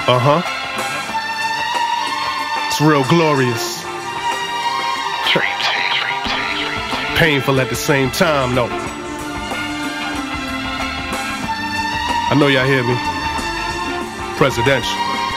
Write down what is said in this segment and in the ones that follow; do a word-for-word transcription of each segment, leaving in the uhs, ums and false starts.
Uh-huh. It's real glorious. Painful at the same time, though. I know y'all hear me. Presidential.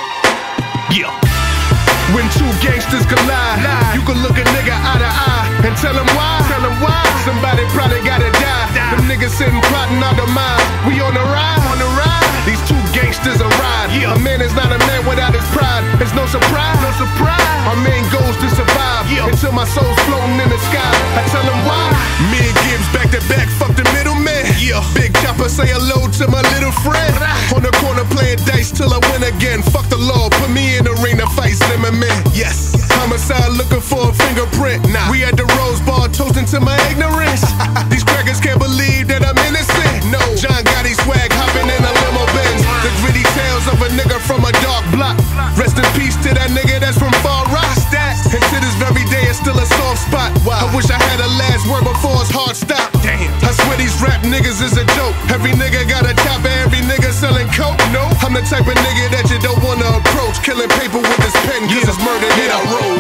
Yeah. When two gangsters collide, you can look a nigga eye to eye and tell him why. Tell him why. Somebody probably gotta die. Them niggas sitting plotting out the mind. We on the ride. On the ride. These two gangsters are ride. A man is not a man without his pride. It's no surprise. No surprise. Our main goal's to survive until my soul's floating in the sky. I tell him why. Me and Gibbs back to back. Fuck the middleman. Yeah. Big Chopper say hello to my little friend. On the corner playing dice till I win again. Fuck the law. Put me in the ring to fight Slim and Man. Yes. Homicide looking for a fingerprint. Nah. We at the Rose Bar toasting to my ignorance. These crackers can't believe that I'm innocent. No. John Gotti swag hopping in a limo Benz. The gritty tales of a nigga from a dark block. Rest in peace to that nigga that's from Far Rock. And to this very day it's still a soft spot. Wow. I wish I had a last word before his heart stopped. Damn. I swear these rap niggas is a joke. Every nigga got a chopper, every nigga selling coke. No. I'm the type of nigga that you don't wanna approach. Killing paper with this pen cause it's murder that I wrote.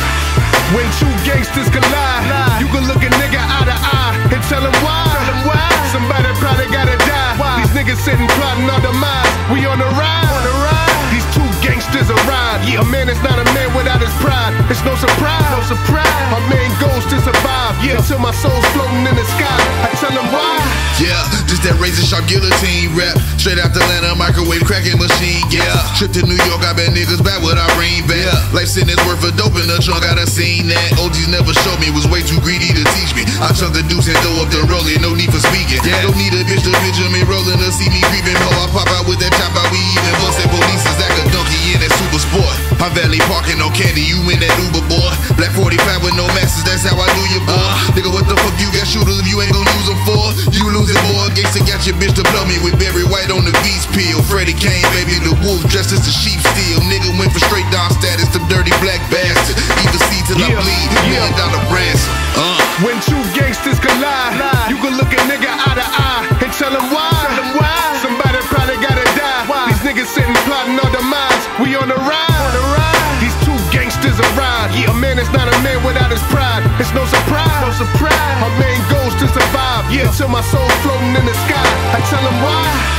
When two gangsters collide, you can look a nigga eye to eye and tell him why. Tell him why. Somebody probably gotta die. Why? These niggas sitting plotting on the minds. We on the ride. On the ride. These two gangsters are ride. A man is not a man without his pride. It's no surprise. No surprise. Our main goal's to survive until my soul's floating in the sky. I tell him why. Yeah, just that razor sharp guillotine rap. Straight out Atlanta, microwave cracking machine. Yeah, trip to New York, I bet niggas back what I bring back. Yeah. Life sentence worth of dope in the trunk, I done seen that. O Gs never showed me, was way too greedy to teach me. I chunked the deuce and throw up the rolling, no need for speaking. Yeah. Don't need a bitch to picture me rolling to see me creeping. Ho, I pop out with that chop out, we even bust that police is like a donkey in that super sport. I'm valet parking on candy, you in that Uber boy. Black forty-five with no masters, that's how I do your boy. Uh, nigga, what the fuck you got shooters if you ain't gon' use them for? You losing boy, gangsta got your bitch to blow me with Barry White on the beach pill. Freddie Kane, baby, the wolf dressed as a sheep steal. Nigga went for straight down status, them dirty black bastard. Either see till Yeah. I bleed, Yeah. million dollar ransom. Uh. When two gangsters collide, you can look a nigga eye to eye and tell him why. Tell him why. Somebody probably gotta die. Why? These niggas sitting plotting on the minds. We on the ride. On the ride. These two gangsters are ride. A man is not a man without his pride. It's no surprise. No surprise. Our main goal's to survive until my soul's floating in the sky. I tell him why.